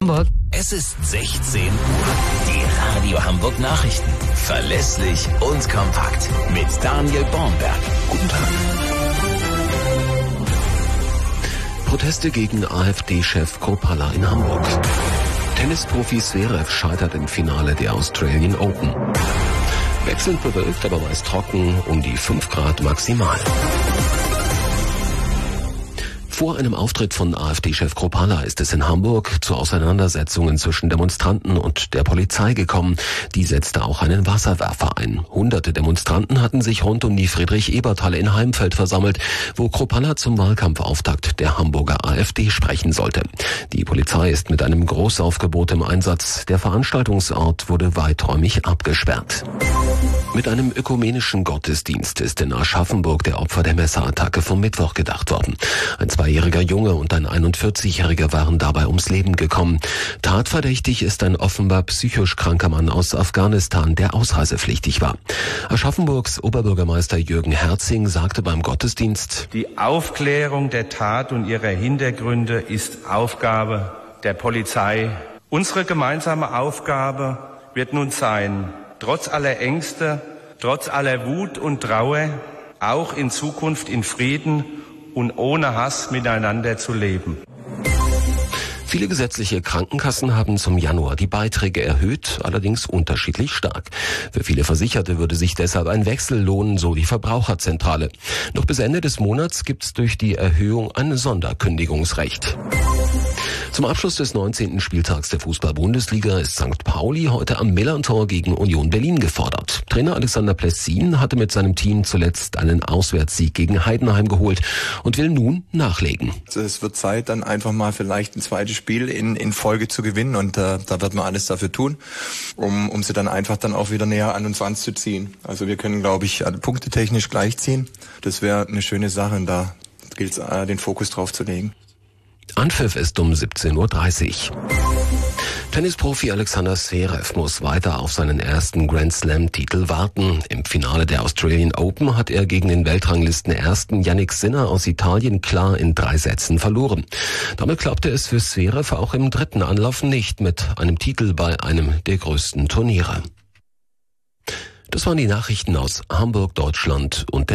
Hamburg. Es ist 16 Uhr. Die Radio Hamburg Nachrichten. Verlässlich und kompakt. Mit Daniel Bornberg. Guten Tag. Proteste gegen AfD-Chef Kropala in Hamburg. Tennisprofi Zverev scheitert im Finale der Australian Open. Wechselnd bewölkt, aber meist trocken, um die 5 Grad maximal. Vor einem Auftritt von AfD-Chef Kropala ist es in Hamburg zu Auseinandersetzungen zwischen Demonstranten und der Polizei gekommen. Die setzte auch einen Wasserwerfer ein. Hunderte Demonstranten hatten sich rund um die Friedrich-Ebert-Halle in Heimfeld versammelt, wo Kropala zum Wahlkampfauftakt der Hamburger AfD sprechen sollte. Die Polizei ist mit einem Großaufgebot im Einsatz. Der Veranstaltungsort wurde weiträumig abgesperrt. Mit einem ökumenischen Gottesdienst ist in Aschaffenburg der Opfer der Messerattacke vom Mittwoch gedacht worden. Ein 2-jähriger Junge und ein 41-jähriger waren dabei ums Leben gekommen. Tatverdächtig ist ein offenbar psychisch kranker Mann aus Afghanistan, der ausreisepflichtig war. Aschaffenburgs Oberbürgermeister Jürgen Herzing sagte beim Gottesdienst: Die Aufklärung der Tat und ihrer Hintergründe ist Aufgabe der Polizei. Unsere gemeinsame Aufgabe wird nun sein, trotz aller Ängste, trotz aller Wut und Trauer, auch in Zukunft in Frieden und ohne Hass miteinander zu leben. Viele gesetzliche Krankenkassen haben zum Januar die Beiträge erhöht, allerdings unterschiedlich stark. Für viele Versicherte würde sich deshalb ein Wechsel lohnen, so die Verbraucherzentrale. Noch bis Ende des Monats gibt's durch die Erhöhung ein Sonderkündigungsrecht. Zum Abschluss des 19. Spieltags der Fußball-Bundesliga ist St. Pauli heute am Millerntor gegen Union Berlin gefordert. Trainer Alexander Plessin hatte mit seinem Team zuletzt einen Auswärtssieg gegen Heidenheim geholt und will nun nachlegen. Es wird Zeit, dann einfach mal vielleicht ein zweites Spiel in Folge zu gewinnen, und da wird man alles dafür tun, um sie dann einfach dann auch wieder näher an uns ranzuziehen. Also wir können, glaube ich, punktetechnisch gleichziehen. Das wäre eine schöne Sache, und da gilt es, den Fokus drauf zu legen. Anpfiff ist um 17.30 Uhr. Tennisprofi Alexander Zverev muss weiter auf seinen ersten Grand-Slam-Titel warten. Im Finale der Australian Open hat er gegen den Weltranglisten-Ersten Jannik Sinner aus Italien klar in 3 Sätzen verloren. Damit klappte es für Zverev auch im 3. Anlauf nicht mit einem Titel bei einem der größten Turniere. Das waren die Nachrichten aus Hamburg, Deutschland und der